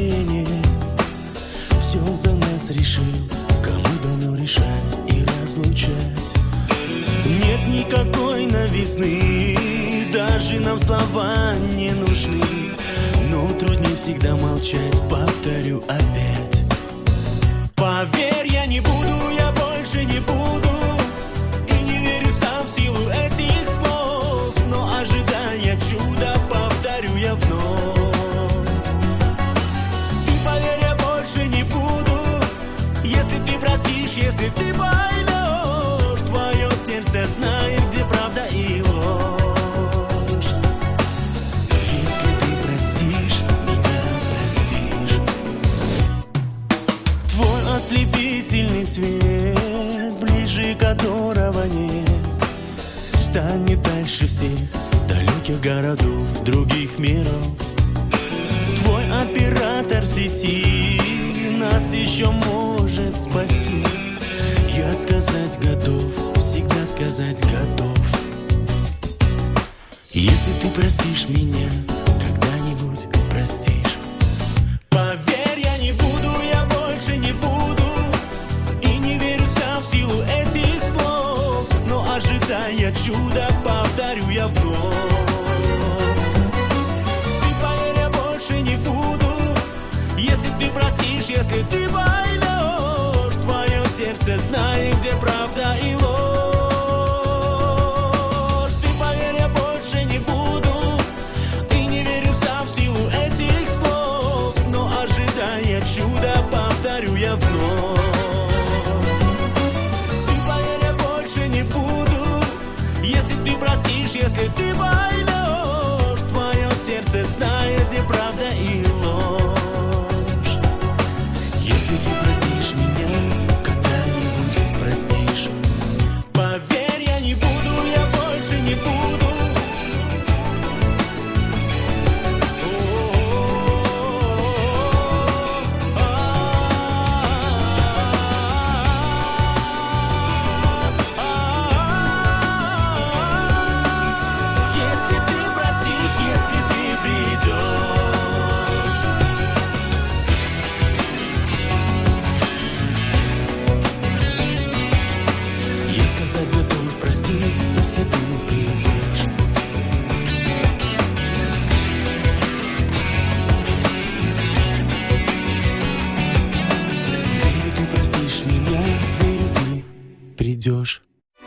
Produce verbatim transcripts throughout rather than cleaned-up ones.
привычнее. Все за нас решил, кому дано решать и разлучать. Нет никакой новизны, даже нам слова не нужны. Но труднее всегда молчать, повторю опять. Поверь, я не буду, я больше не буду. И не верю сам в силу этих слов. Но ожидая чуда, повторю я вновь. И поверь, я больше не буду. Если ты простишь, если ты поймешь, твое сердце знает, где правда и ложь. Если ты простишь, меня простишь. Твой ослепительный свет, ближе которого нет, станет дальше всех далеких городов, других миров. Твой оператор сети нас еще может спасти. Я сказать готов, всегда сказать готов. Если ты простишь меня, когда-нибудь простишь. Поверь, я не буду, я больше не буду. И не верю сам в силу этих слов. Но ожидая чуда, повторю я вновь. Ты поверь, я больше не буду. Если ты простишь, если ты поймешь, твое сердце знает, где правда и ложь. Ты поверь, я больше не буду. И не верю сам в силу этих слов. Но ожидая чуда, повторю я вновь. Ты поверь, я больше не буду. Если ты простишь, если ты поймешь, твое сердце знает, где правда и ложь. Если ты простишь меня, когда-нибудь простишь. Поверь, я не буду, я больше не буду. Если ты простишь, если ты придешь. Я сказать готов, прости, если ты придешь. Верю, ты простишь меня, верю, ты придешь.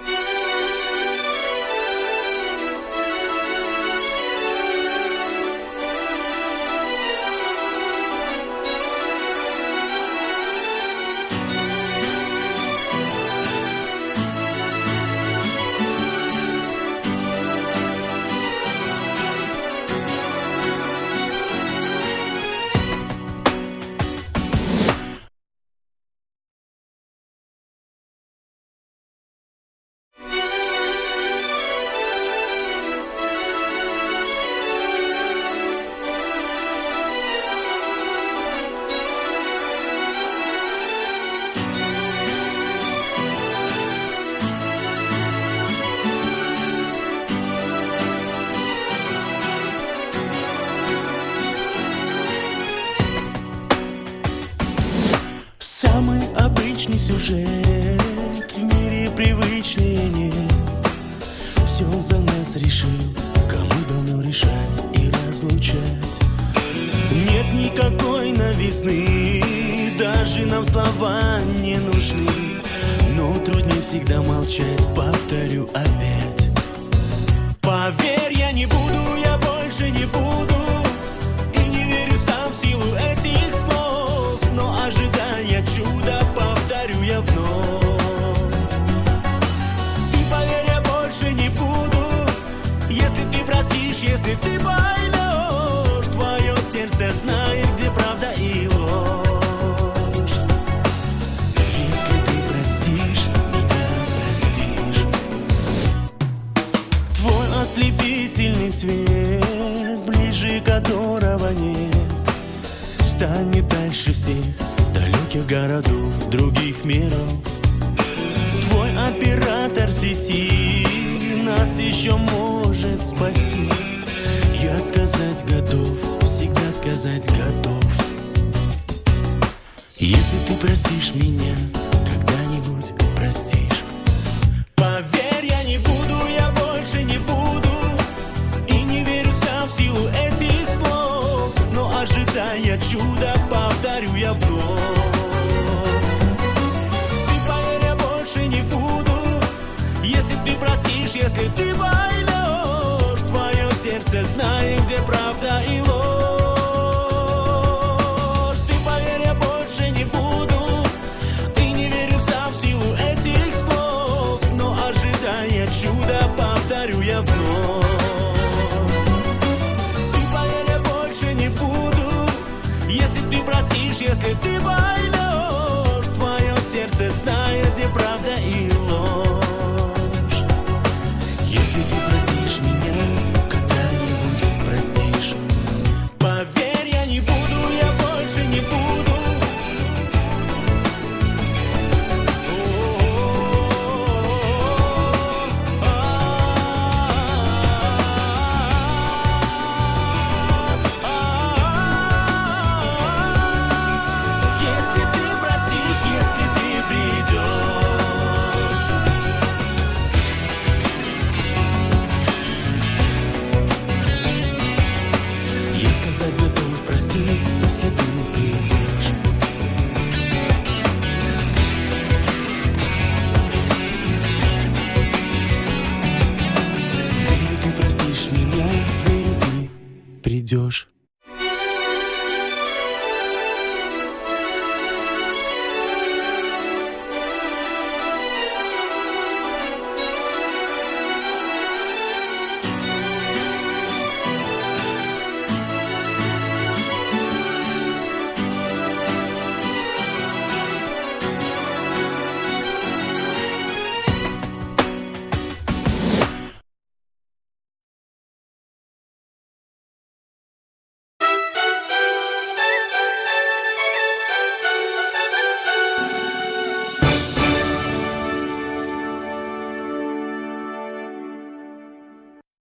Самый обычный сюжет, в мире привычнее нет. Все за нас решил, кому дано решать и разлучать. Нет никакой новизны, даже нам слова не нужны. Но труднее всегда молчать, повторю опять. Поверь, я не буду, я больше не буду. И не верю сам в силу этих слов. Но ожидая чуда, повторю я вновь. Ты поверь, я больше не буду. Если ты простишь, если ты поймешь, твое сердце знает, где правда и ложь. Если ты простишь, меня простишь. Твой ослепительный свет, ближе которого нет, станет дальше всех далеких городов, других миров. Твой оператор сети нас еще может спасти. Я сказать готов, всегда сказать готов. Если ты простишь меня, когда-нибудь простишь. Поверь, я не буду, я больше не буду, и не верю сам в силу этих слов, но ожидая чуда, повторю я вновь. Если ты простишь, если ты поймешь, твое сердце знает, где правда и ложь. Ты поверь, я больше не буду, и не верю сам в силу этих слов, но ожидая чуда, повторю я вновь. Ты поверь, я больше не буду, если ты простишь, если ты поймешь, твое сердце знает, где правда и ложь. Поверь, я не буду, я больше не буду. Если ты простишь, если ты придешь. Я сказать готов, прости, если ты придешь. Верю, ты простишь меня, верю, ты придешь.